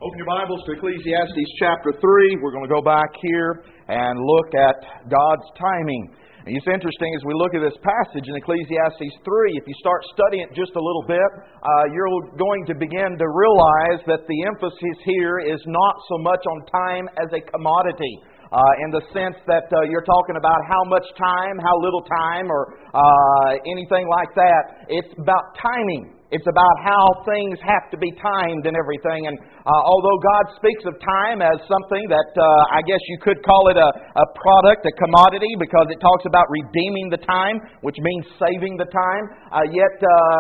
Open your Bibles to Ecclesiastes chapter 3. We're going to go back here and look at God's timing. And it's interesting as we look at this passage in Ecclesiastes 3, if you start studying it just a little bit, you're going to begin to realize that the emphasis here is not so much on time as a commodity. In the sense that you're talking about how much time, how little time, or anything like that. It's about timing. It's about how things have to be timed and everything. And although God speaks of time as something that I guess you could call it a product, a commodity, because it talks about redeeming the time, which means saving the time, yet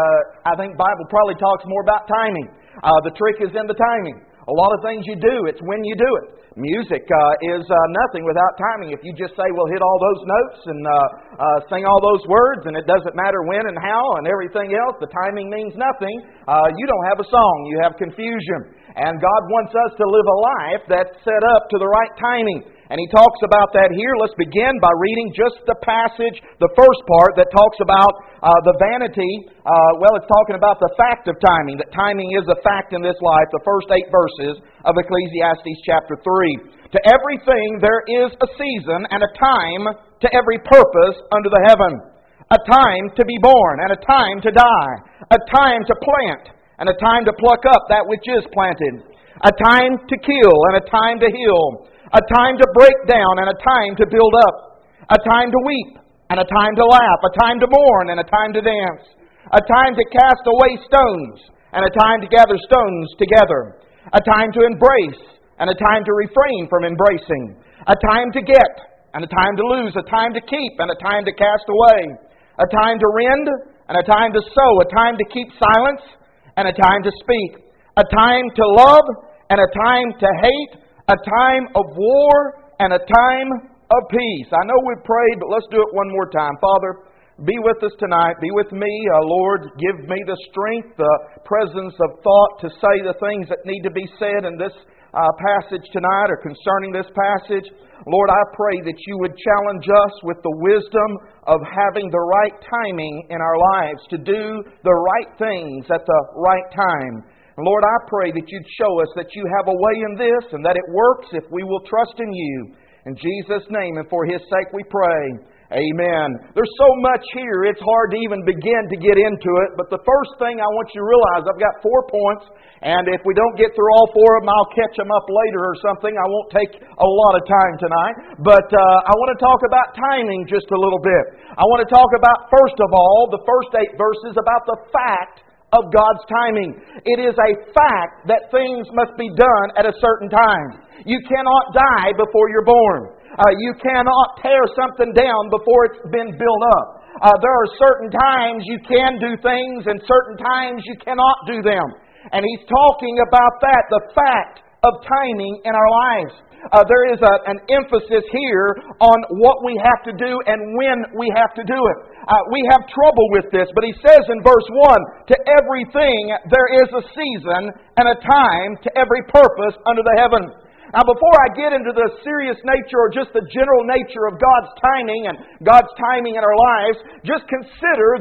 I think the Bible probably talks more about timing. The trick is in the timing. A lot of things you do, it's when you do it. Music is nothing without timing. If you just say, well, hit all those notes and sing all those words, and it doesn't matter when and how and everything else, the timing means nothing. You don't have a song. You have confusion. And God wants us to live a life that's set up to the right timing. And He talks about that here. Let's begin by reading just the passage, the first part that talks about the vanity. It's talking about the fact of timing, that timing is a fact in this life, the first 8 verses of Ecclesiastes chapter 3. To everything there is a season and a time to every purpose under the heaven. A time to be born and a time to die. A time to plant and a time to pluck up that which is planted. A time to kill and a time to heal. A time to break down and a time to build up. A time to weep and a time to laugh. A time to mourn and a time to dance. A time to cast away stones and a time to gather stones together. A time to embrace and a time to refrain from embracing. A time to get and a time to lose. A time to keep and a time to cast away. A time to rend and a time to sow. A time to keep silence and a time to speak. A time to love and a time to hate. A time of war and a time of peace. I know we've prayed, but let's do it one more time. Father, be with us tonight. Be with me. Lord, give me the strength, the presence of thought to say the things that need to be said in this passage tonight or concerning this passage. Lord, I pray that You would challenge us with the wisdom of having the right timing in our lives to do the right things at the right time. Lord, I pray that You'd show us that You have a way in this and that it works if we will trust in You. In Jesus' name and for His sake we pray. Amen. There's so much here, it's hard to even begin to get into it. But the first thing I want you to realize, I've got 4 points. And if we don't get through all 4 of them, I'll catch them up later or something. I won't take a lot of time tonight. But I want to talk about timing just a little bit. I want to talk about, first of all, the first 8 verses about the fact of God's timing. It is a fact that things must be done at a certain time. You cannot die before you're born. You cannot tear something down before it's been built up. There are certain times you can do things and certain times you cannot do them. And He's talking about that, the fact of timing in our lives. There is an emphasis here on what we have to do and when we have to do it. We have trouble with this, but He says in verse 1, to everything there is a season and a time to every purpose under the heaven. Now, before I get into the serious nature or just the general nature of God's timing and God's timing in our lives, just consider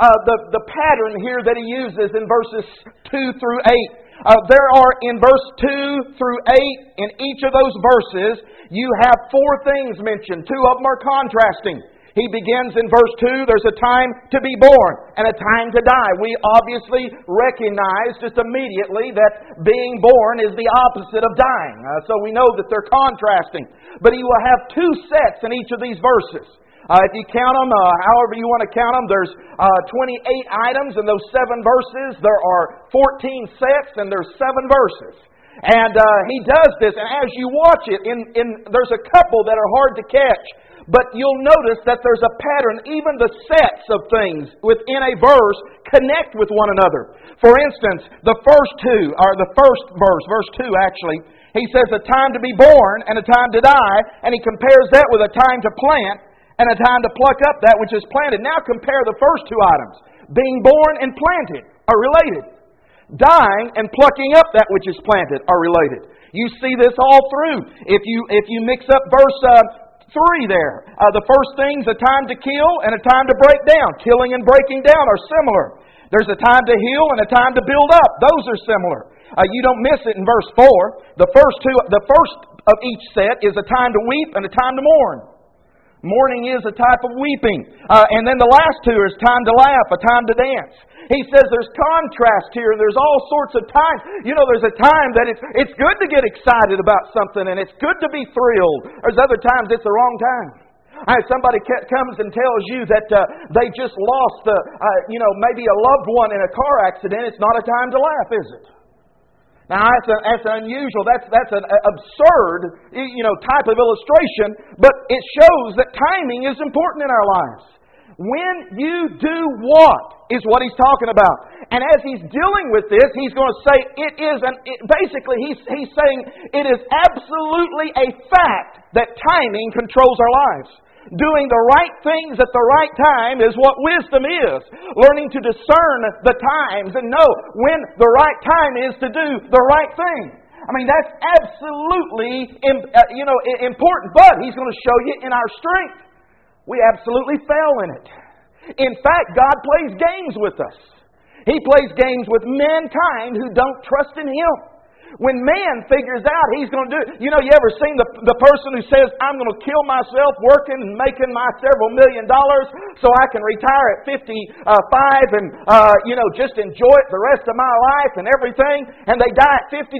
the pattern here that He uses in verses 2 through 8. There are in verse 2 through 8, in each of those verses, you have 4 things mentioned. 2 of them are contrasting. He begins in verse 2, there's a time to be born and a time to die. We obviously recognize just immediately that being born is the opposite of dying. So we know that they're contrasting. But He will have 2 sets in each of these verses. If you count them, however you want to count them, there's 28 items in those 7 verses. There are 14 sets and there's 7 verses. And He does this, and as you watch it, there's a couple that are hard to catch. But you'll notice that there's a pattern. Even the sets of things within a verse connect with one another. For instance, the first verse, verse 2 actually, He says a time to be born and a time to die, and He compares that with a time to plant and a time to pluck up that which is planted. Now compare the first 2 items. Being born and planted are related. Dying and plucking up that which is planted are related. You see this all through. If you mix up verse 3 there. The first thing's a time to kill and a time to break down. Killing and breaking down are similar. There's a time to heal and a time to build up. Those are similar. You don't miss it in verse 4. The first of each set is a time to weep and a time to mourn. Mourning is a type of weeping. And then the last two is time to laugh, a time to dance. He says there's contrast here. There's all sorts of times. You know, there's a time that it's good to get excited about something and it's good to be thrilled. There's other times it's the wrong time. Somebody comes and tells you that they just lost, maybe a loved one in a car accident. It's not a time to laugh, is it? Now, that's unusual. That's an absurd, type of illustration. But it shows that timing is important in our lives. When you do what is what he's talking about. And as he's dealing with this, he's going to say basically he's saying it is absolutely a fact that timing controls our lives. Doing the right things at the right time is what wisdom is. Learning to discern the times and know when the right time is to do the right thing. I mean, that's absolutely important. But He's going to show you in our strength, we absolutely fail in it. In fact, God plays games with us. He plays games with mankind who don't trust in Him. When man figures out he's going to do it. You ever seen the person who says, I'm going to kill myself working and making my several $1 million so I can retire at 55 and, just enjoy it the rest of my life and everything, and they die at 52.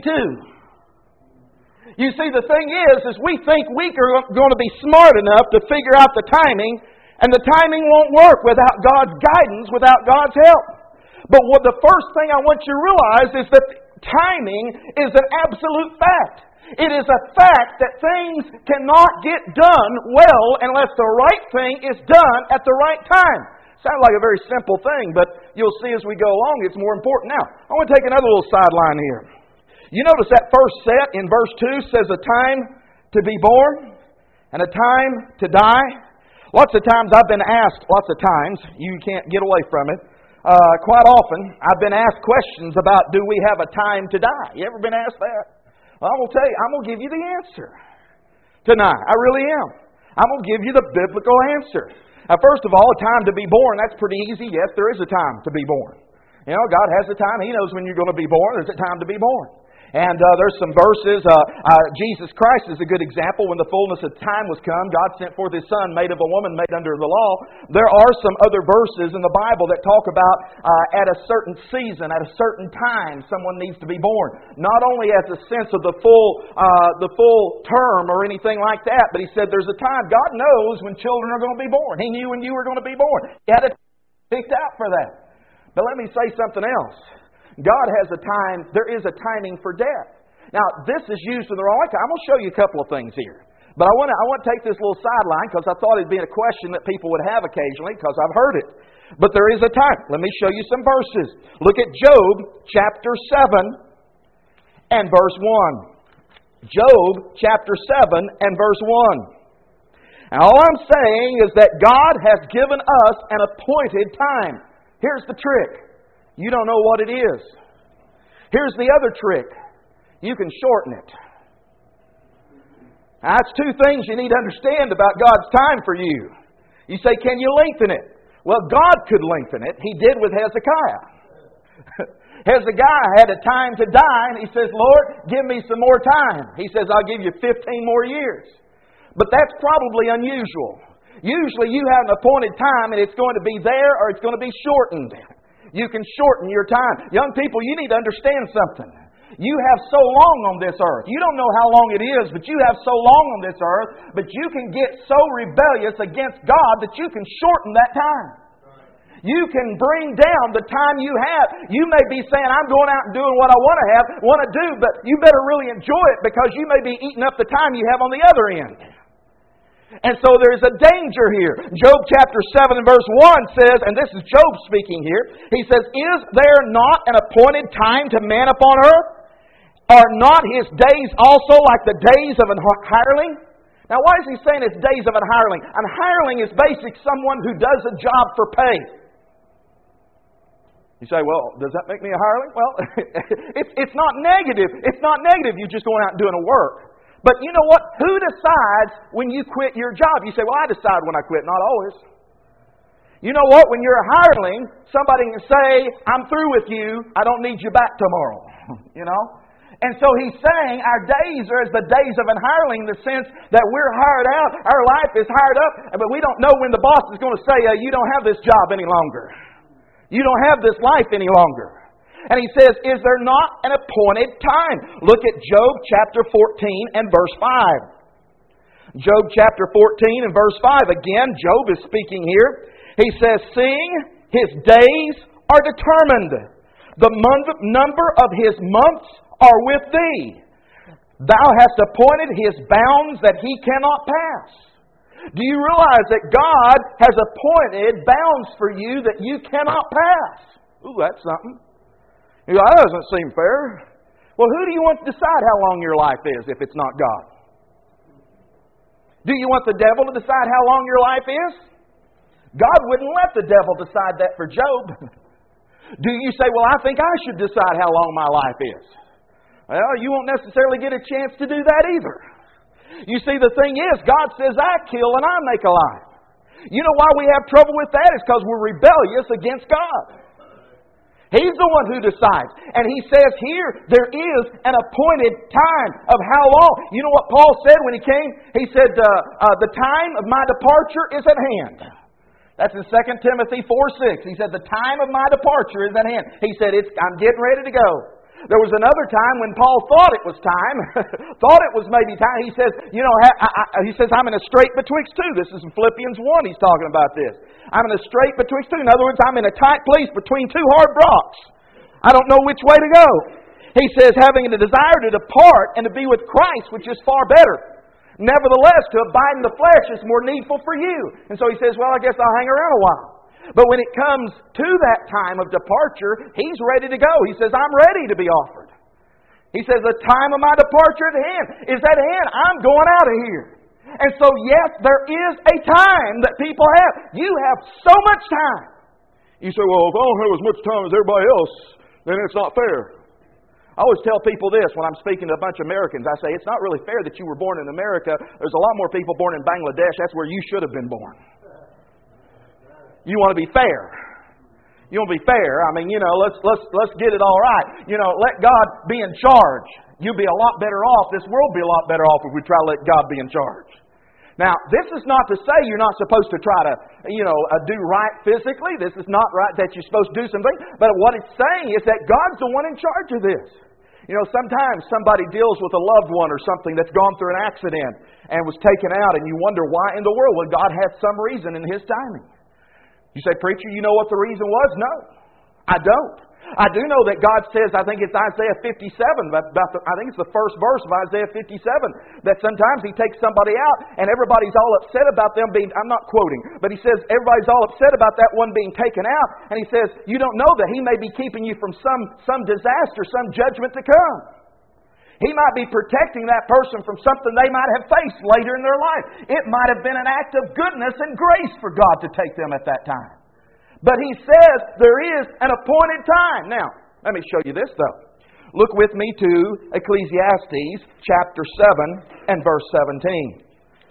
You see, the thing is we think we are going to be smart enough to figure out the timing, and the timing won't work without God's guidance, without God's help. But the first thing I want you to realize is that timing is an absolute fact. It is a fact that things cannot get done well unless the right thing is done at the right time. Sounds like a very simple thing, but you'll see as we go along it's more important. Now, I want to take another little sideline here. You notice that first set in verse 2 says a time to be born and a time to die. Lots of times I've been asked, you can't get away from it. Quite often, I've been asked questions about, do we have a time to die? You ever been asked that? Well, I'm going to tell you, I'm going to give you the answer tonight. I really am. I'm going to give you the biblical answer. Now, first of all, a time to be born, that's pretty easy. Yes, there is a time to be born. God has a time. He knows when you're going to be born. There's a time to be born. And there's some verses. Jesus Christ is a good example. When the fullness of time was come, God sent forth His Son, made of a woman, made under the law. There are some other verses in the Bible that talk about at a certain season, at a certain time, someone needs to be born. Not only as a sense of the full term or anything like that, but He said there's a time. God knows when children are going to be born. He knew when you were going to be born. He had it picked out for that. But let me say something else. God has a time, there is a timing for death. Now, this is used in the wrong way. I'm going to show you a couple of things here. But I want to take this little sideline because I thought it'd be a question that people would have occasionally because I've heard it. But there is a time. Let me show you some verses. Look at Job chapter 7 and verse 1. Job chapter 7 and verse 1. And all I'm saying is that God has given us an appointed time. Here's the trick. You don't know what it is. Here's the other trick. You can shorten it. Now, that's two things you need to understand about God's time for you. You say, can you lengthen it? Well, God could lengthen it. He did with Hezekiah. Hezekiah had a time to die, and he says, Lord, give me some more time. He says, I'll give you 15 more years. But that's probably unusual. Usually you have an appointed time, and it's going to be there or it's going to be shortened. You can shorten your time. Young people, you need to understand something. You have so long on this earth. You don't know how long it is, but you have so long on this earth, but you can get so rebellious against God that you can shorten that time. You can bring down the time you have. You may be saying, I'm going out and doing what I want to do, but you better really enjoy it because you may be eating up the time you have on the other end. And so there's a danger here. Job chapter 7 and verse 1 says, and this is Job speaking here, he says, is there not an appointed time to man upon earth? Are not his days also like the days of an hireling? Now why is he saying it's days of an hireling? An hireling is basically someone who does a job for pay. You say, well, does that make me a hireling? Well, it's not negative. It's not negative you just going out and doing a work. But you know what? Who decides when you quit your job? You say, well, I decide when I quit. Not always. You know what? When you're a hireling, somebody can say, I'm through with you. I don't need you back tomorrow. You know? And so he's saying our days are as the days of an hireling in the sense that we're hired out. Our life is hired up, but we don't know when the boss is going to say, you don't have this job any longer. You don't have this life any longer. And he says, is there not an appointed time? Look at Job chapter 14 and verse 5. Job chapter 14 and verse 5. Again, Job is speaking here. He says, seeing his days are determined, the number of his months are with thee. Thou hast appointed his bounds that he cannot pass. Do you realize that God has appointed bounds for you that you cannot pass? Ooh, that's something. You go, that doesn't seem fair. Well, who do you want to decide how long your life is if it's not God? Do you want the devil to decide how long your life is? God wouldn't let the devil decide that for Job. Do you say, well, I think I should decide how long my life is? Well, you won't necessarily get a chance to do that either. You see, the thing is, God says, I kill and I make alive. You know why we have trouble with that? It's because we're rebellious against God. He's the one who decides. And He says here, there is an appointed time of how long. You know what Paul said when he came? He said, the time of my departure is at hand. That's in 2 Timothy 4:6. He said, the time of my departure is at hand. He said, I'm getting ready to go. There was another time when Paul thought it was time, thought it was maybe time. He says, I'm in a strait betwixt two. This is in Philippians 1. He's talking about this. I'm in a strait betwixt two. In other words, I'm in a tight place between two hard rocks. I don't know which way to go. He says, having a desire to depart and to be with Christ, which is far better. Nevertheless, to abide in the flesh is more needful for you. And so he says, well, I guess I'll hang around a while. But when it comes to that time of departure, he's ready to go. He says, I'm ready to be offered. He says, the time of my departure is at hand. Is at hand. I'm going out of here. And so, yes, there is a time that people have. You have so much time. You say, well, if I don't have as much time as everybody else, then it's not fair. I always tell people this when I'm speaking to a bunch of Americans. I say, it's not really fair that you were born in America. There's a lot more people born in Bangladesh. That's where you should have been born. You want to be fair. You want to be fair. I mean, let's get it all right. Let God be in charge. You'll be a lot better off. This world will be a lot better off if we try to let God be in charge. Now, this is not to say you're not supposed to try to, do right physically. This is not right that you're supposed to do something. But what it's saying is that God's the one in charge of this. Sometimes somebody deals with a loved one or something that's gone through an accident and was taken out, and you wonder why in the world. Well, God had some reason in His timing. You say, preacher, you know what the reason was? No, I don't. I do know that God says, I think it's Isaiah 57, I think it's the first verse of Isaiah 57, that sometimes He takes somebody out and everybody's all upset about them being, I'm not quoting, but He says everybody's all upset about that one being taken out. And He says, you don't know that He may be keeping you from some disaster, some judgment to come. He might be protecting that person from something they might have faced later in their life. It might have been an act of goodness and grace for God to take them at that time. But He says there is an appointed time. Now, let me show you this though. Look with me to Ecclesiastes chapter 7 and verse 17.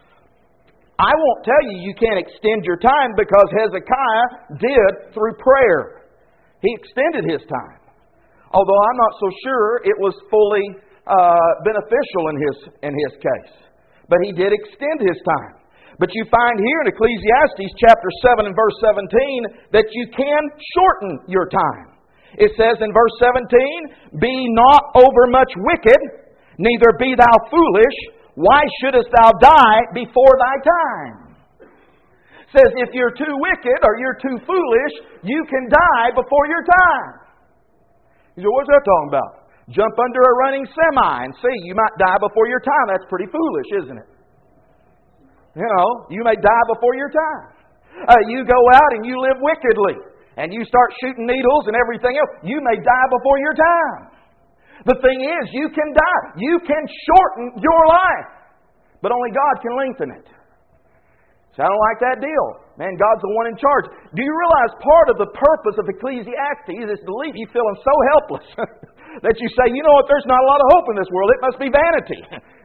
I won't tell you can't extend your time because Hezekiah did through prayer. He extended his time. Although I'm not so sure it was fully beneficial in his case. But he did extend his time. But you find here in Ecclesiastes chapter 7 and verse 17 that you can shorten your time. It says in verse 17, be not overmuch wicked, neither be thou foolish. Why shouldest thou die before thy time? It says if you're too wicked or you're too foolish, you can die before your time. You say, what's that talking about? Jump under a running semi and see, you might die before your time. That's pretty foolish, isn't it? You may die before your time. You go out and you live wickedly and you start shooting needles and everything else. You may die before your time. The thing is, you can die. You can shorten your life. But only God can lengthen it. So I don't like that deal. Man, God's the one in charge. Do you realize part of the purpose of Ecclesiastes is to leave you feeling so helpless that you say, you know what, there's not a lot of hope in this world. It must be vanity.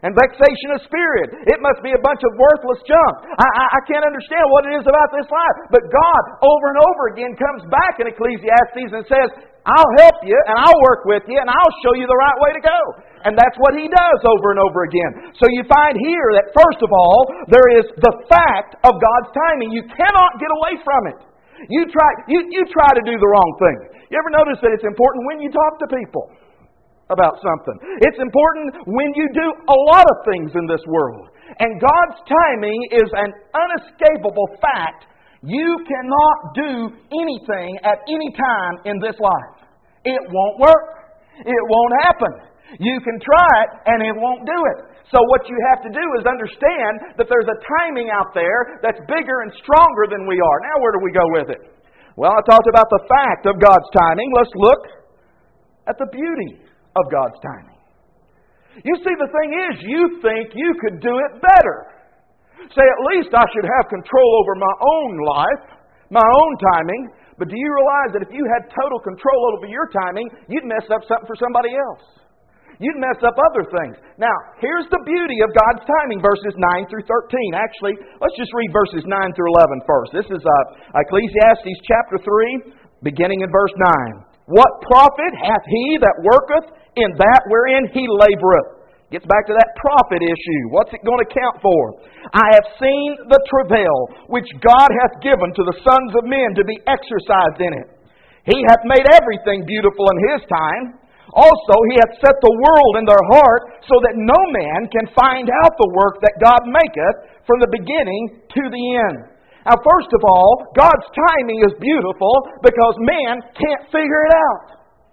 and vexation of spirit. It must be a bunch of worthless junk. I can't understand what it is about this life. But God, over and over again, comes back in Ecclesiastes and says, I'll help you, and I'll work with you, and I'll show you the right way to go. And that's what He does over and over again. So you find here that, first of all, there is the fact of God's timing. You cannot get away from it. You try to do the wrong thing. You ever notice that it's important when you talk to people about something? It's important when you do a lot of things in this world. And God's timing is an unescapable fact. You cannot do anything at any time in this life. It won't work. It won't happen. You can try it and it won't do it. So what you have to do is understand that there's a timing out there that's bigger and stronger than we are. Now where do we go with it? Well, I talked about the fact of God's timing. Let's look at the beauty of God's timing. You see, the thing is, you think you could do it better. Say, at least I should have control over my own life, my own timing. But do you realize that if you had total control over your timing, you'd mess up something for somebody else? You'd mess up other things. Now, here's the beauty of God's timing, verses 9 through 13. Actually, let's just read verses 9 through 11 first. This is Ecclesiastes chapter 3, beginning in verse 9. What profit hath he that worketh in that wherein he laboureth? Gets back to that profit issue. What's it going to count for? I have seen the travail which God hath given to the sons of men to be exercised in it. He hath made everything beautiful in His time. Also, He hath set the world in their heart, so that no man can find out the work that God maketh from the beginning to the end. Now, first of all, God's timing is beautiful because man can't figure it out.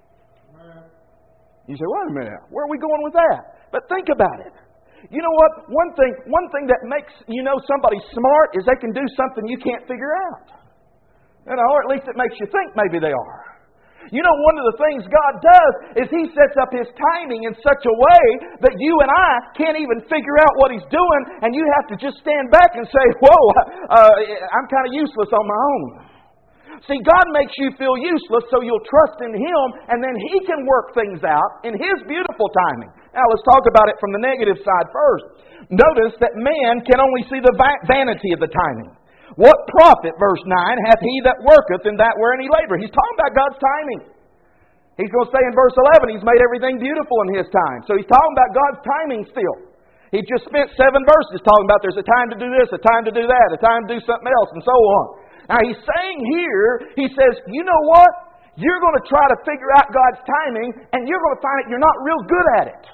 You say, wait a minute, where are we going with that? But think about it. You know what? One thing that makes somebody smart is they can do something you can't figure out. Or at least it makes you think maybe they are. One of the things God does is He sets up His timing in such a way that you and I can't even figure out what He's doing, and you have to just stand back and say, whoa, I'm kind of useless on my own. See, God makes you feel useless so you'll trust in Him, and then He can work things out in His beautiful timing. Now, let's talk about it from the negative side first. Notice that man can only see the vanity of the timing. What profit, verse 9, hath he that worketh in that wherein he laboureth? He's talking about God's timing. He's going to say in verse 11, He's made everything beautiful in His time. So He's talking about God's timing still. He just spent 7 verses talking about there's a time to do this, a time to do that, a time to do something else, and so on. Now He's saying here, He says, you know what? You're going to try to figure out God's timing, and you're going to find that you're not real good at it.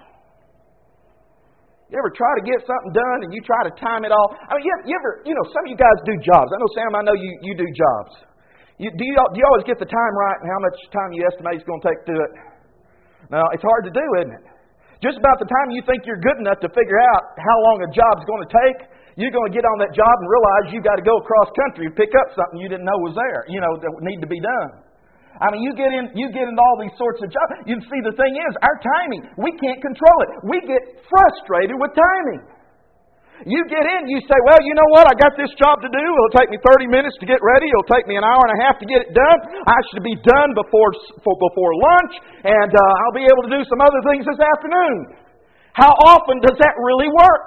You ever try to get something done and you try to time it all? I mean, you ever, some of you guys do jobs. I know, Sam, I know you do jobs. Do you always get the time right and how much time you estimate it's going to take to do it? No, it's hard to do, isn't it? Just about the time you think you're good enough to figure out how long a job's going to take, you're going to get on that job and realize you've got to go across country and pick up something you didn't know was there, that need to be done. I mean, you get into all these sorts of jobs. You see, the thing is, our timing, we can't control it. We get frustrated with timing. You get in, you say, well, you know what? I got this job to do. It'll take me 30 minutes to get ready. It'll take me an hour and a half to get it done. I should be done before lunch, and I'll be able to do some other things this afternoon. How often does that really work?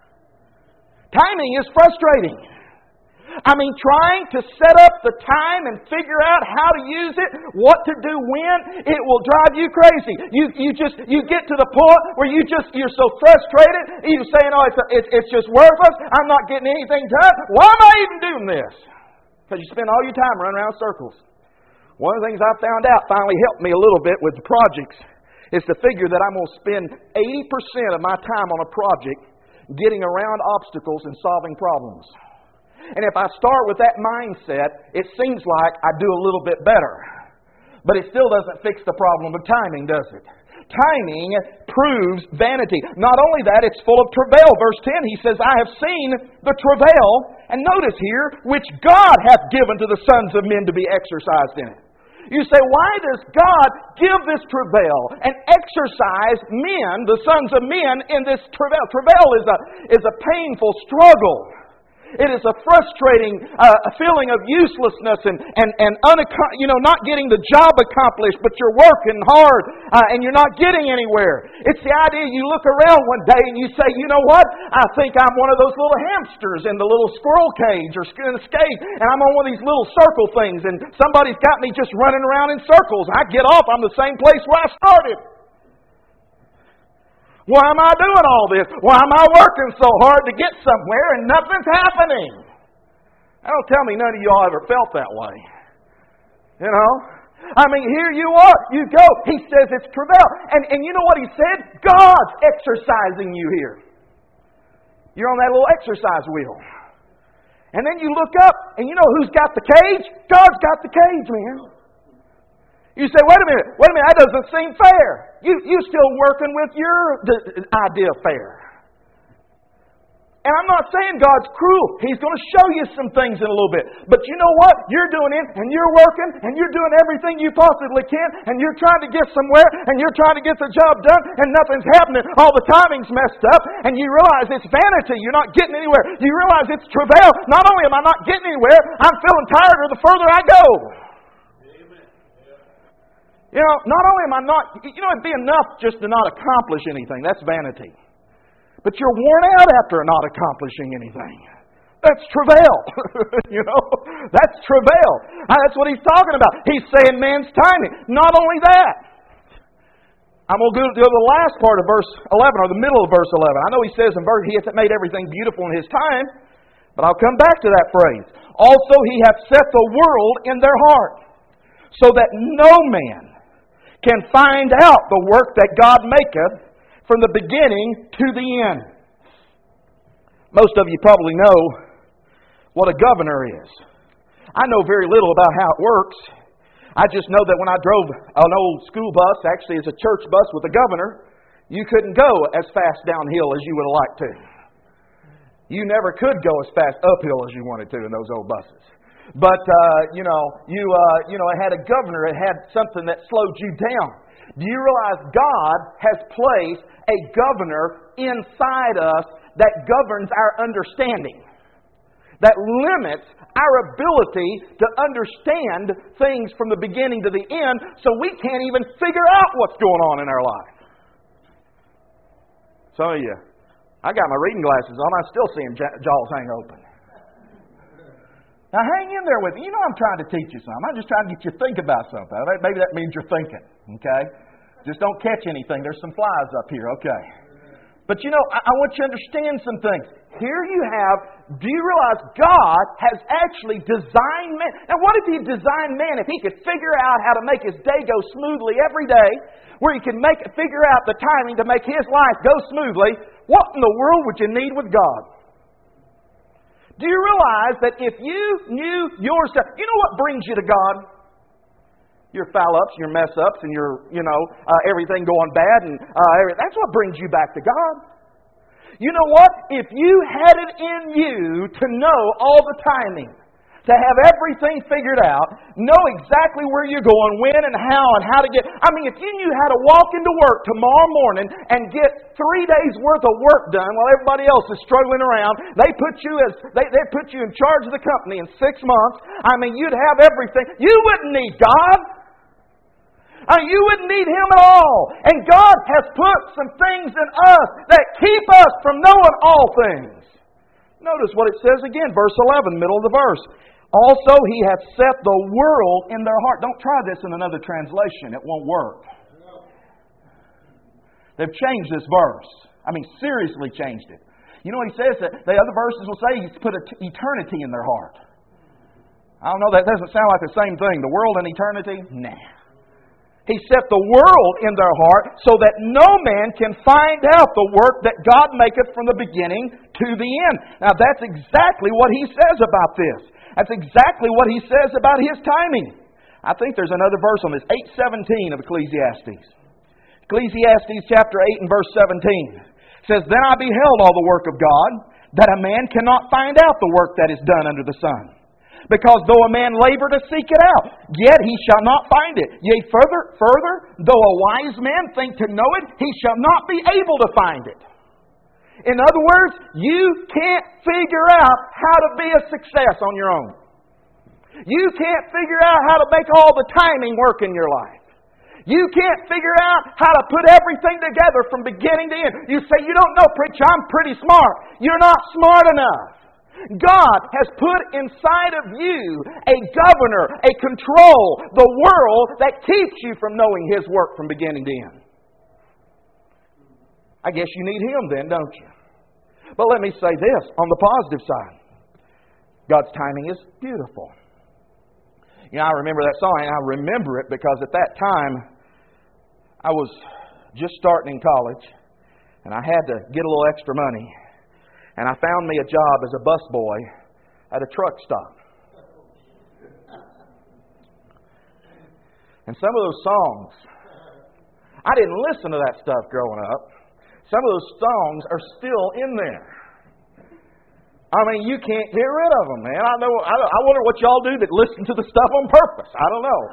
Timing is frustrating. I mean, trying to set up the time and figure out how to use it, what to do when, it will drive you crazy. You get to the point where you're so frustrated, you're saying, it's just worthless, I'm not getting anything done. Why am I even doing this? Because you spend all your time running around circles. One of the things I found out finally helped me a little bit with the projects is to figure that I'm going to spend 80% of my time on a project getting around obstacles and solving problems. And if I start with that mindset, it seems like I do a little bit better. But it still doesn't fix the problem of timing, does it? Timing proves vanity. Not only that, it's full of travail. Verse 10, he says, I have seen the travail, and notice here, which God hath given to the sons of men to be exercised in it. You say, why does God give this travail and exercise men, the sons of men, in this travail? Travail is a painful struggle. It is a frustrating feeling of uselessness and not getting the job accomplished, but you're working hard and you're not getting anywhere. It's the idea you look around one day and you say, you know what? I think I'm one of those little hamsters in the little squirrel cage or in a cage, and I'm on one of these little circle things, and somebody's got me just running around in circles. I get off, I'm the same place where I started. Why am I doing all this? Why am I working so hard to get somewhere and nothing's happening? Don't tell me none of y'all ever felt that way. You know? I mean, here you are. You go. He says it's travail. And you know what he said? God's exercising you here. You're on that little exercise wheel. And then you look up, and you know who's got the cage? God's got the cage, man. You say, wait a minute, that doesn't seem fair. You still working with your idea of fair. And I'm not saying God's cruel. He's going to show you some things in a little bit. But you know what? You're doing it, and you're working, and you're doing everything you possibly can, and you're trying to get somewhere, and you're trying to get the job done, and nothing's happening. All the timing's messed up, and you realize it's vanity. You're not getting anywhere. You realize it's travail. Not only am I not getting anywhere, I'm feeling tired the further I go. You know, not only am I not, it'd be enough just to not accomplish anything. That's vanity. But you're worn out after not accomplishing anything. That's travail. That's travail. That's what he's talking about. He's saying man's timing. Not only that. I'm going to go to the last part of verse 11, or the middle of verse 11. I know he says he has made everything beautiful in his time, but I'll come back to that phrase. Also, he hath set the world in their heart, so that no man can find out the work that God maketh from the beginning to the end. Most of you probably know what a governor is. I know very little about how it works. I just know that when I drove an old school bus, actually it's a church bus with a governor, you couldn't go as fast downhill as you would have liked to. You never could go as fast uphill as you wanted to in those old buses. But, it had a governor. It had something that slowed you down. Do you realize God has placed a governor inside us that governs our understanding? That limits our ability to understand things from the beginning to the end, so we can't even figure out what's going on in our life. Some of you, I got my reading glasses on. I'm still seeing jaws hang open. Now hang in there with me. You know I'm trying to teach you something. I'm just trying to get you to think about something. Maybe that means you're thinking. Okay? Just don't catch anything. There's some flies up here. Okay. But I want you to understand some things. Here you have, do you realize God has actually designed man? Now what if He designed man? If He could figure out how to make his day go smoothly every day, where He could figure out the timing to make his life go smoothly, what in the world would you need with God? Do you realize that if you knew yourself, you know what brings you to God? Your foul-ups, your mess-ups, and your, everything going bad, and that's what brings you back to God. You know what? If you had it in you to know all the timing, to have everything figured out, know exactly where you're going, when and how to get. I mean, if you knew how to walk into work tomorrow morning and get 3 days worth of work done while everybody else is struggling around, they put you in charge of the company in 6 months. I mean, you'd have everything. You wouldn't need God. You wouldn't need Him at all. And God has put some things in us that keep us from knowing all things. Notice what it says again, verse 11, middle of the verse. Also, He hath set the world in their heart. Don't try this in another translation. It won't work. They've changed this verse. I mean, seriously changed it. You know what He says? That the other verses will say He's put eternity in their heart. I don't know, that doesn't sound like the same thing. The world and eternity? Nah. He set the world in their heart so that no man can find out the work that God maketh from the beginning to the end. Now that's exactly what He says about this. That's exactly what He says about His timing. I think there's another verse on this, 8:17 of Ecclesiastes. Ecclesiastes chapter 8 and verse 17 says, Then I beheld all the work of God, that a man cannot find out the work that is done under the sun. Because though a man labor to seek it out, yet he shall not find it. Yea, further, though a wise man think to know it, he shall not be able to find it. In other words, you can't figure out how to be a success on your own. You can't figure out how to make all the timing work in your life. You can't figure out how to put everything together from beginning to end. You say, you don't know, preacher, I'm pretty smart. You're not smart enough. God has put inside of you a governor, a control, the world that keeps you from knowing His work from beginning to end. I guess you need Him then, don't you? But let me say this, on the positive side, God's timing is beautiful. You know, I remember that song, and I remember it because at that time, I was just starting in college, and I had to get a little extra money. And I found me a job as a busboy at a truck stop. And some of those songs, I didn't listen to that stuff growing up. Some of those songs are still in there. I mean, you can't get rid of them, man. I wonder what y'all do that listen to the stuff on purpose. I don't know.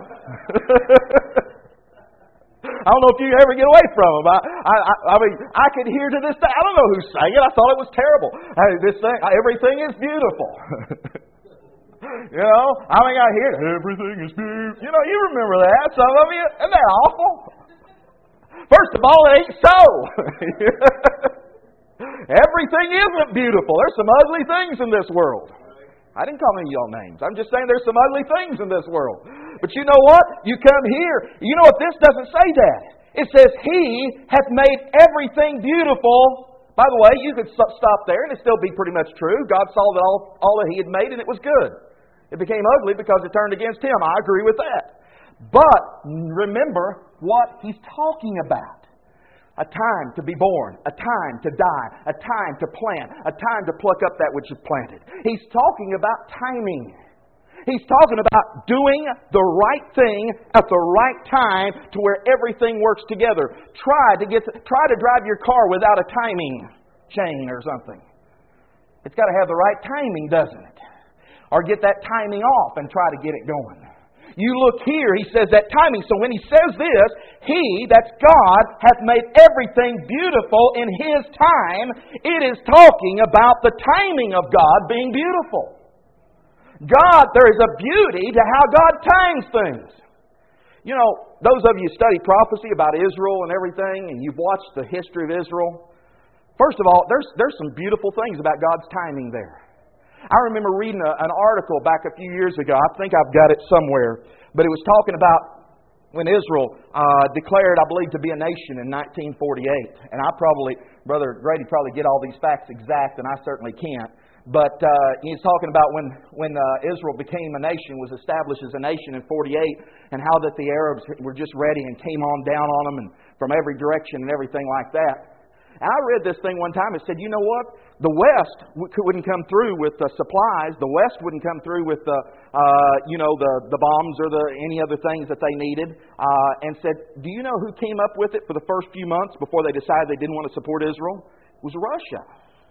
I don't know if you ever get away from them. I mean, I could hear to this day. I don't know who sang it. I thought it was terrible. Everything is beautiful. You know, I mean, I hear everything is beautiful. You know, you remember that. Some of you, isn't that awful? First of all, it ain't so. Everything isn't beautiful. There's some ugly things in this world. I didn't call any of y'all names. I'm just saying there's some ugly things in this world. But you know what? You come here. You know what? This doesn't say that. It says, He hath made everything beautiful. By the way, you could stop there and it'd still be pretty much true. God saw that all that He had made and it was good. It became ugly because it turned against Him. I agree with that. But remember what He's talking about. A time to be born, a time to die, a time to plant, a time to pluck up that which is planted. He's talking about timing. He's talking about doing the right thing at the right time to where everything works together. Try to drive your car without a timing chain or something. It's got to have the right timing, doesn't it? Or get that timing off and try to get it going. You look here, He says that timing. So when He says this, He, that's God, hath made everything beautiful in His time. It is talking about the timing of God being beautiful. God, there is a beauty to how God times things. You know, those of you who study prophecy about Israel and everything, and you've watched the history of Israel, first of all, there's some beautiful things about God's timing there. I remember reading an article back a few years ago. I think I've got it somewhere. But it was talking about when Israel declared, I believe, to be a nation in 1948. And Brother Grady probably get all these facts exact, and I certainly can't. But he's talking about when Israel became a nation, was established as a nation in 48, and how that the Arabs were just ready and came on down on them and from every direction and everything like that. And I read this thing one time. It said, you know what? The West wouldn't come through with the supplies. The West wouldn't come through with the bombs or any other things that they needed. And said, do you know who came up with it for the first few months before they decided they didn't want to support Israel? It was Russia.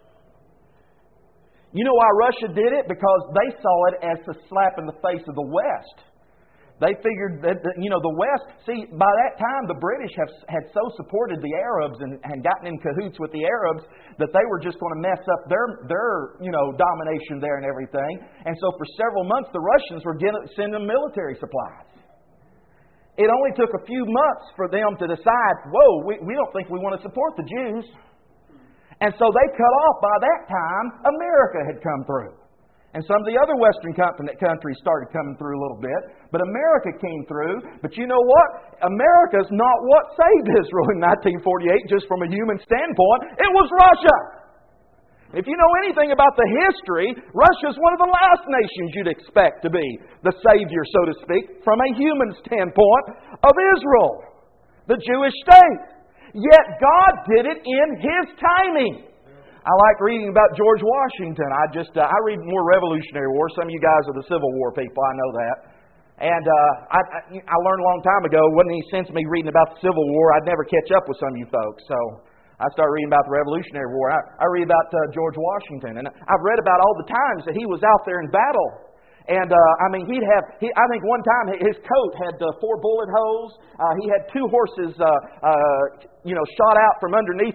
You know why Russia did it? Because they saw it as a slap in the face of the West. They figured that, the West, see, by that time the British had so supported the Arabs and gotten in cahoots with the Arabs that they were just going to mess up their domination there and everything. And so for several months the Russians were sending them military supplies. It only took a few months for them to decide, we don't think we want to support the Jews. And so they cut off. By that time, America had come through. And some of the other Western countries started coming through a little bit. But America came through. But you know what? America's not what saved Israel in 1948, just from a human standpoint. It was Russia. If you know anything about the history, Russia's one of the last nations you'd expect to be the savior, so to speak, from a human standpoint of Israel, the Jewish state. Yet God did it in His timing. I like reading about George Washington. I read more Revolutionary War. Some of you guys are the Civil War people. I know that. And I learned a long time ago, wasn't any sense me reading about the Civil War. I'd never catch up with some of you folks. So I started reading about the Revolutionary War. I read about George Washington. And I've read about all the times that he was out there in battle. And I think one time his coat had 4 bullet holes. He had 2 horses, shot out from underneath him.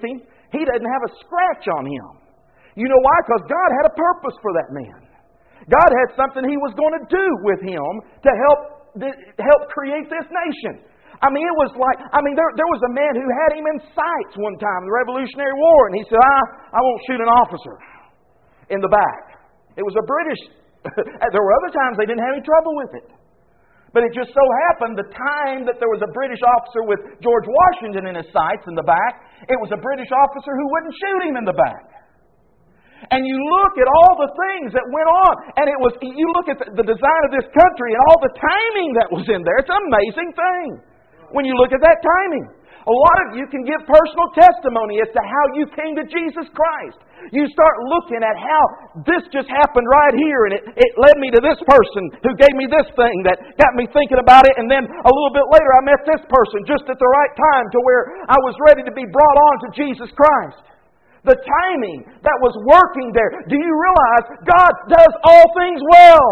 He doesn't have a scratch on him. You know why? Because God had a purpose for that man. God had something He was going to do with him to help create this nation. I mean, it was like, there was a man who had him in sights one time in the Revolutionary War, and he said, I won't shoot an officer in the back. It was a British. There were other times they didn't have any trouble with it. But it just so happened the time that there was a British officer with George Washington in his sights in the back, it was a British officer who wouldn't shoot him in the back. And you look at all the things that went on, and you look at the design of this country and all the timing that was in there. It's an amazing thing when you look at that timing. A lot of you can give personal testimony as to how you came to Jesus Christ. You start looking at how this just happened right here, and it led me to this person who gave me this thing that got me thinking about it, and then a little bit later I met this person just at the right time to where I was ready to be brought on to Jesus Christ. The timing that was working there. Do you realize God does all things well?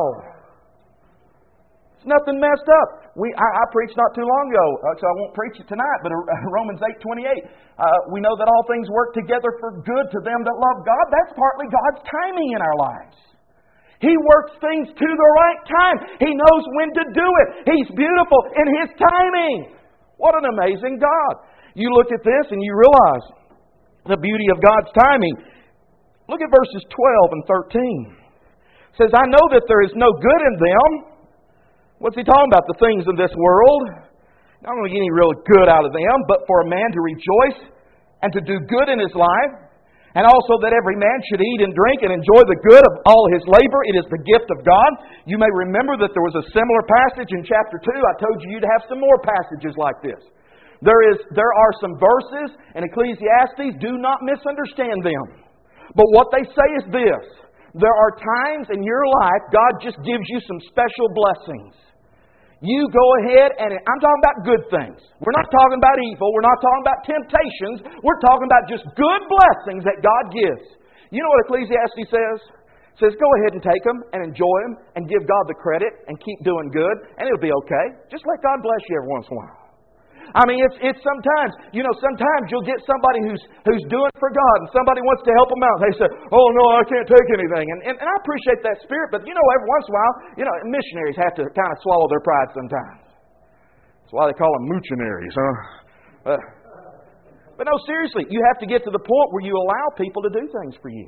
It's nothing messed up. I preached not too long ago, so I won't preach it tonight, but Romans 8:28. We know that all things work together for good to them that love God. That's partly God's timing in our lives. He works things to the right time. He knows when to do it. He's beautiful in His timing. What an amazing God. You look at this and you realize the beauty of God's timing. Look at verses 12 and 13. It says, I know that there is no good in them. What's he talking about? The things of this world. Not going to get any real good out of them, but for a man to rejoice and to do good in his life, and also that every man should eat and drink and enjoy the good of all his labor. It is the gift of God. You may remember that there was a similar passage in chapter 2. I told you you'd have some more passages like this. There are some verses in Ecclesiastes. Do not misunderstand them. But what they say is this. There are times in your life God just gives you some special blessings. You go ahead, and I'm talking about good things. We're not talking about evil. We're not talking about temptations. We're talking about just good blessings that God gives. You know what Ecclesiastes says? It says, go ahead and take them and enjoy them and give God the credit and keep doing good, and it'll be okay. Just let God bless you every once in a while. I mean, it's sometimes you'll get somebody who's doing it for God, and somebody wants to help them out. They say, oh, no, I can't take anything. And I appreciate that spirit, but every once in a while, missionaries have to kind of swallow their pride sometimes. That's why they call them moochinaries, huh? But no, seriously, you have to get to the point where you allow people to do things for you.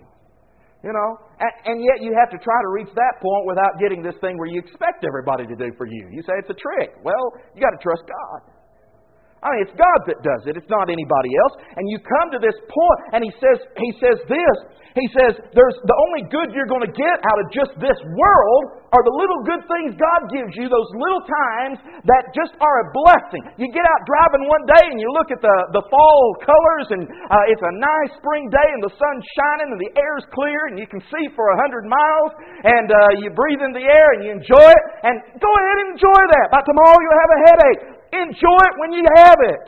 And yet you have to try to reach that point without getting this thing where you expect everybody to do for you. You say it's a trick. Well, you got to trust God. I mean, it's God that does it. It's not anybody else. And you come to this point, and He says this. He says, there's the only good you're going to get out of just this world are the little good things God gives you, those little times that just are a blessing. You get out driving one day, and you look at the fall colors, and it's a nice spring day, and the sun's shining, and the air's clear, and you can see for 100 miles, and you breathe in the air, and you enjoy it. And go ahead and enjoy that. By tomorrow, you'll have a headache. Enjoy it when you have it.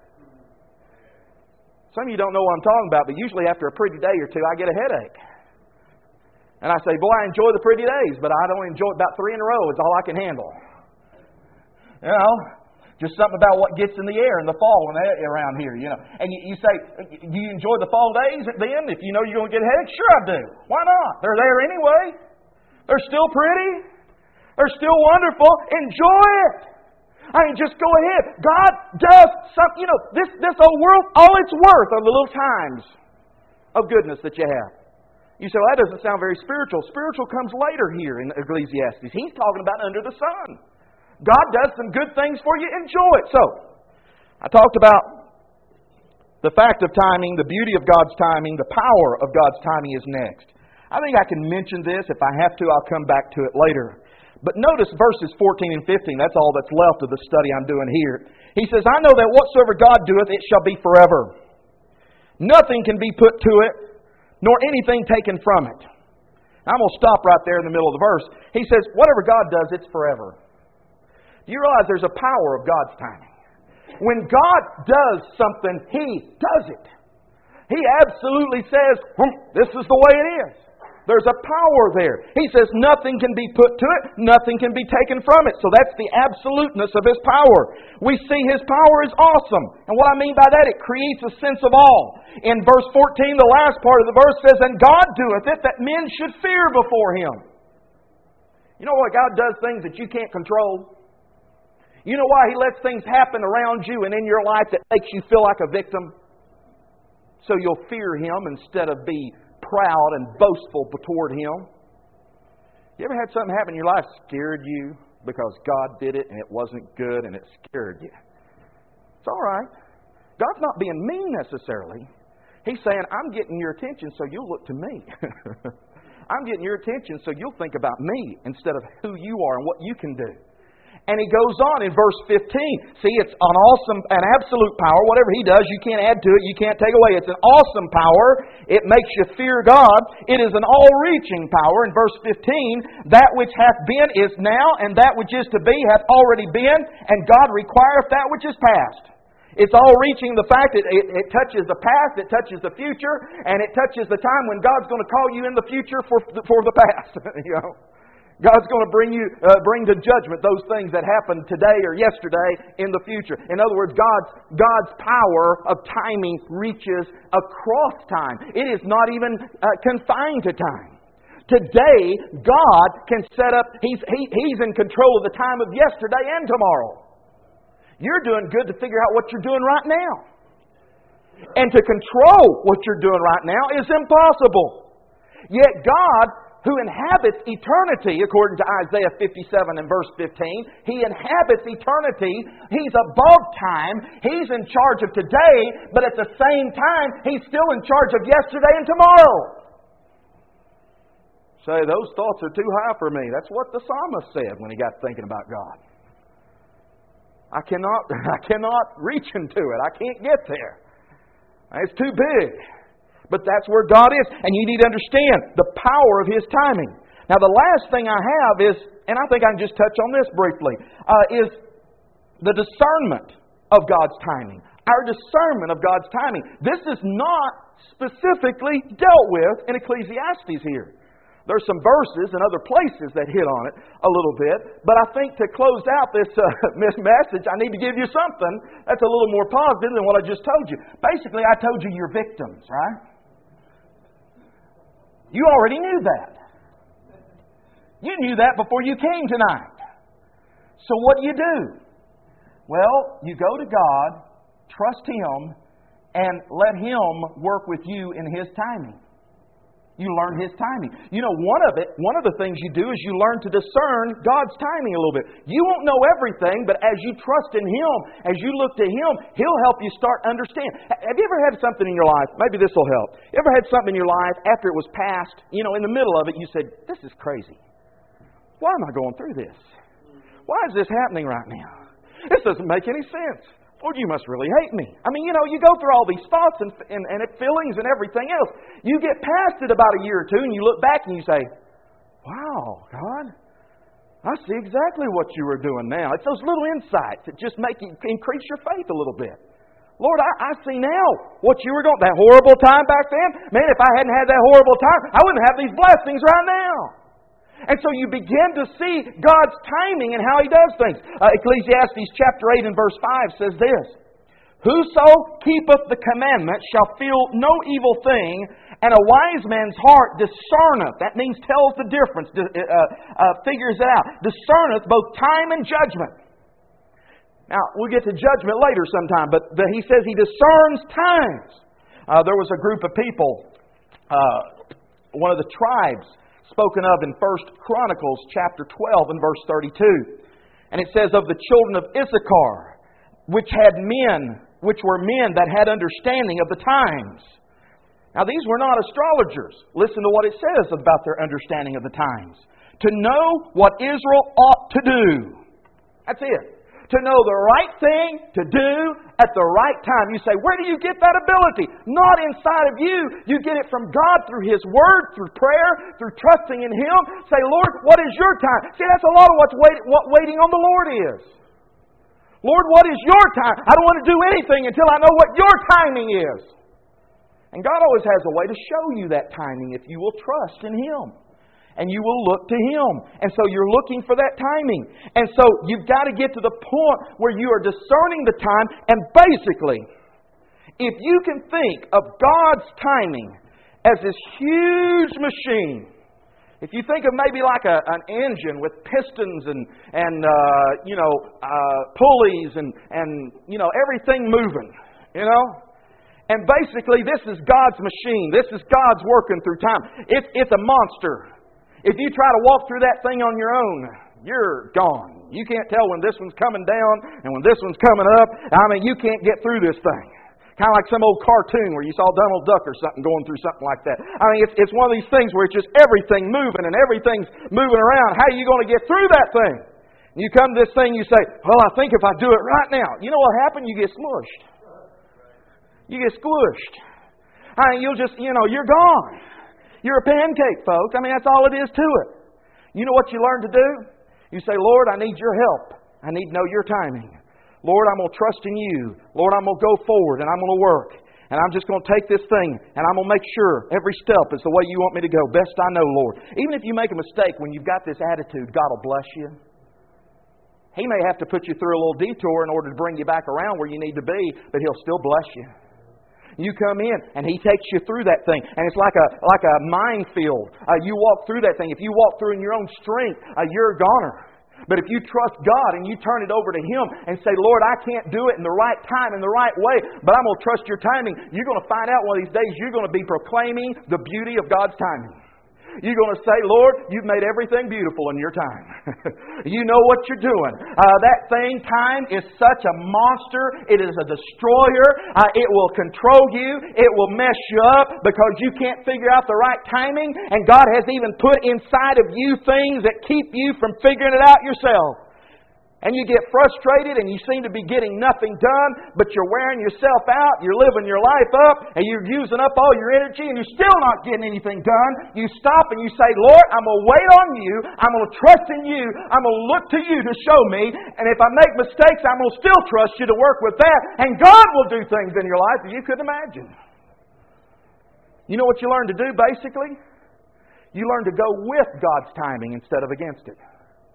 Some of you don't know what I'm talking about, but usually after a pretty day or two, I get a headache. And I say, boy, I enjoy the pretty days, but I don't enjoy it about 3 in a row. It's all I can handle. Just something about what gets in the air in the fall when they're around here, And you say, do you enjoy the fall days then? If you know you're going to get a headache? Sure I do. Why not? They're there anyway. They're still pretty. They're still wonderful. Enjoy it. I mean, just go ahead. God does something. This old world, all it's worth are the little times of goodness that you have. You say, well, that doesn't sound very spiritual. Spiritual comes later here in Ecclesiastes. He's talking about under the sun. God does some good things for you. Enjoy it. So, I talked about the fact of timing, the beauty of God's timing, the power of God's timing is next. I think I can mention this. If I have to, I'll come back to it later. But notice verses 14 and 15. That's all that's left of the study I'm doing here. He says, I know that whatsoever God doeth, it shall be forever. Nothing can be put to it, nor anything taken from it. I'm going to stop right there in the middle of the verse. He says, whatever God does, it's forever. Do you realize there's a power of God's timing? When God does something, He does it. He absolutely says, this is the way it is. There's a power there. He says nothing can be put to it, nothing can be taken from it. So that's the absoluteness of His power. We see His power is awesome. And what I mean by that, it creates a sense of awe. In verse 14, the last part of the verse says, "And God doeth it, that men should fear before Him." You know what? God does things that you can't control. You know why He lets things happen around you and in your life that makes you feel like a victim? So you'll fear Him instead of be proud and boastful toward Him. You ever had something happen in your life scared you because God did it and it wasn't good and it scared you? It's all right. God's not being mean necessarily. He's saying, I'm getting your attention so you'll look to me. I'm getting your attention so you'll think about me instead of who you are and what you can do. And He goes on in verse 15. See, it's an awesome, an absolute power. Whatever He does, you can't add to it, you can't take away. It's an awesome power. It makes you fear God. It is an all-reaching power. In verse 15, that which hath been is now, and that which is to be hath already been, and God requireth that which is past. It's all-reaching, the fact that it touches the past, it touches the future, and it touches the time when God's going to call you in the future for the past. You know? God's going to bring to judgment those things that happened today or yesterday in the future. In other words, God's power of timing reaches across time. It is not even confined to time. Today, God can set up, He's in control of the time of yesterday and tomorrow. You're doing good to figure out what you're doing right now. And to control what you're doing right now is impossible. Yet God, who inhabits eternity, according to Isaiah 57 and verse 15. He inhabits eternity. He's above time. He's in charge of today, but at the same time, He's still in charge of yesterday and tomorrow. Say, those thoughts are too high for me. That's what the psalmist said when he got thinking about God. I cannot reach into it. I can't get there. It's too big. But that's where God is. And you need to understand the power of His timing. Now the last thing I have is, and I think I can just touch on this briefly, is the discernment of God's timing. Our discernment of God's timing. This is not specifically dealt with in Ecclesiastes here. There's some verses and other places that hit on it a little bit. But I think to close out this message, I need to give you something that's a little more positive than what I just told you. Basically, I told you you're victims, right? You already knew that. You knew that before you came tonight. So what do? Well, you go to God, trust Him, and let Him work with you in His timing. You learn His timing. You know, one of the things you do is you learn to discern God's timing a little bit. You won't know everything, but as you trust in Him, as you look to Him, He'll help you start understanding. Have you ever had something in your life? Maybe this will help. You ever had something in your life after it was past, in the middle of it, you said, "This is crazy. Why am I going through this? Why is this happening right now? This doesn't make any sense. Lord, you must really hate me." I mean, you go through all these thoughts and feelings and everything else. You get past it about a year or two and you look back and you say, "Wow, God, I see exactly what you were doing now." It's those little insights that just make you increase your faith a little bit. Lord, I see now what you were going. That horrible time back then, man, if I hadn't had that horrible time, I wouldn't have these blessings right now. And so you begin to see God's timing and how He does things. Ecclesiastes chapter 8 and verse 5 says this: "Whoso keepeth the commandment shall feel no evil thing, and a wise man's heart discerneth," that means tells the difference, figures it out, "discerneth both time and judgment." Now, we'll get to judgment later sometime, but he says he discerns times. There was a group of people, one of the tribes, spoken of in 1 Chronicles chapter 12 and verse 32. And it says, "Of the children of Issachar, which were men that had understanding of the times." Now these were not astrologers. Listen to what it says about their understanding of the times. "To know what Israel ought to do." That's it. To know the right thing to do at the right time. You say, where do you get that ability? Not inside of you. You get it from God through His Word, through prayer, through trusting in Him. Say, "Lord, what is your time?" See, that's a lot of what waiting on the Lord is. "Lord, what is your time? I don't want to do anything until I know what your timing is." And God always has a way to show you that timing if you will trust in Him. And you will look to Him. And so you're looking for that timing. And so you've got to get to the point where you are discerning the time. And basically, if you can think of God's timing as this huge machine, if you think of maybe like an engine with pistons and pulleys and everything moving, and basically this is God's machine. This is God's working through time. It's a monster. If you try to walk through that thing on your own, you're gone. You can't tell when this one's coming down and when this one's coming up. You can't get through this thing. Kind of like some old cartoon where you saw Donald Duck or something going through something like that. It's one of these things where it's just everything moving and everything's moving around. How are you going to get through that thing? And you come to this thing, you say, well, I think if I do it right now. You know what happened? You get smushed. You get squished. You're gone. You're a pancake, folks. That's all it is to it. You know what you learn to do? You say, Lord, I need your help. I need to know your timing. Lord, I'm going to trust in you. Lord, I'm going to go forward and I'm going to work. And I'm just going to take this thing and I'm going to make sure every step is the way you want me to go. Best I know, Lord. Even if you make a mistake when you've got this attitude, God will bless you. He may have to put you through a little detour in order to bring you back around where you need to be, but He'll still bless you. You come in and He takes you through that thing. And it's like a minefield. You walk through that thing. If you walk through in your own strength, you're a goner. But if you trust God and you turn it over to Him and say, Lord, I can't do it in the right time, in the right way, but I'm going to trust your timing, you're going to find out one of these days you're going to be proclaiming the beauty of God's timing. You're going to say, Lord, you've made everything beautiful in your time. You know what you're doing. That thing, time, is such a monster. It is a destroyer. It will control you. It will mess you up because you can't figure out the right timing. And God has even put inside of you things that keep you from figuring it out yourself. And you get frustrated and you seem to be getting nothing done, but you're wearing yourself out, you're living your life up, and you're using up all your energy and you're still not getting anything done. You stop and you say, Lord, I'm going to wait on you. I'm going to trust in you. I'm going to look to you to show me. And if I make mistakes, I'm going to still trust you to work with that. And God will do things in your life that you couldn't imagine. You know what you learn to do, basically? You learn to go with God's timing instead of against it.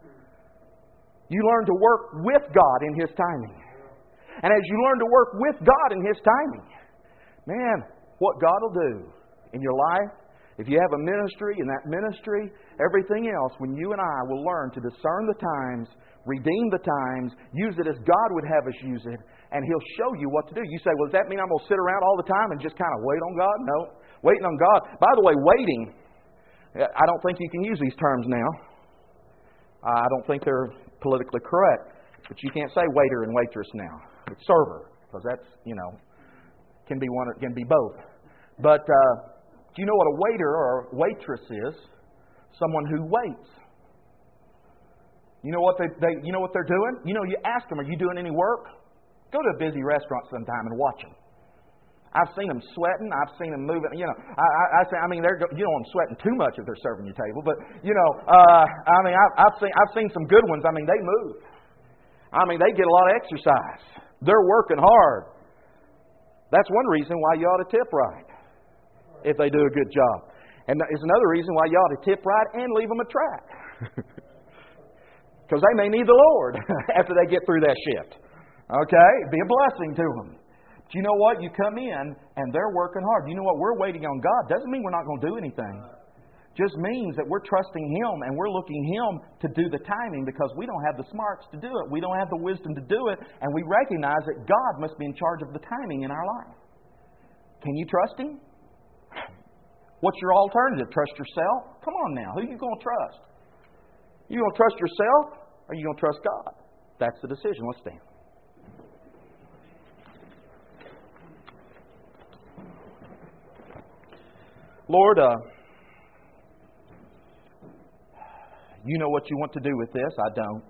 You learn to work with God in His timing. And as you learn to work with God in His timing, man, what God will do in your life, if you have a ministry, in that ministry, everything else, when you and I will learn to discern the times, redeem the times, use it as God would have us use it, and He'll show you what to do. You say, well, does that mean I'm going to sit around all the time and just kind of wait on God? No. Waiting on God. By the way, waiting, I don't think you can use these terms now. I don't think they're politically correct. But you can't say waiter and waitress now. It's server, because that's, can be one or it can be both. But do you know what a waiter or a waitress is? Someone who waits. You know what they're doing? You ask them, are you doing any work? Go to a busy restaurant sometime and watch them. I've seen them sweating. I've seen them moving. They're you don't want them sweating too much if they're serving your table. But I've seen some good ones. They move. They get a lot of exercise. They're working hard. That's one reason why you ought to tip right if they do a good job. And it's another reason why you ought to tip right and leave them a track, because they may need the Lord after they get through that shift. Okay, be a blessing to them. Do you know what? You come in and they're working hard. Do you know what? We're waiting on God. Doesn't mean we're not going to do anything. Just means that we're trusting Him and we're looking Him to do the timing, because we don't have the smarts to do it. We don't have the wisdom to do it. And we recognize that God must be in charge of the timing in our life. Can you trust Him? What's your alternative? Trust yourself? Come on now. Who are you going to trust? You going to trust yourself or are you going to trust God? That's the decision. Let's stand. Lord, you know what you want to do with this. I don't.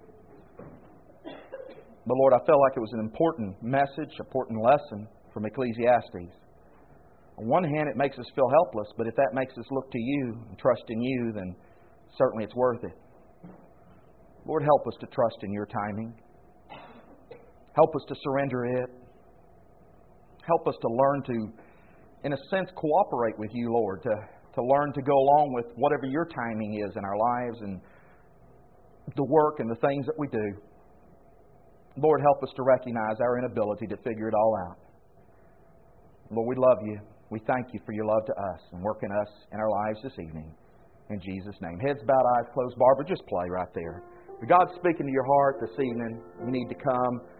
But Lord, I felt like it was an important message, important lesson from Ecclesiastes. On one hand, it makes us feel helpless, but if that makes us look to you and trust in you, then certainly it's worth it. Lord, help us to trust in your timing. Help us to surrender it. Help us to learn to in a sense, cooperate with You, Lord, to learn to go along with whatever Your timing is in our lives and the work and the things that we do. Lord, help us to recognize our inability to figure it all out. Lord, we love You. We thank You for Your love to us and work in us in our lives this evening. In Jesus' name. Heads bowed, eyes closed. Barbara, just play right there. If God's speaking to your heart this evening, you need to come.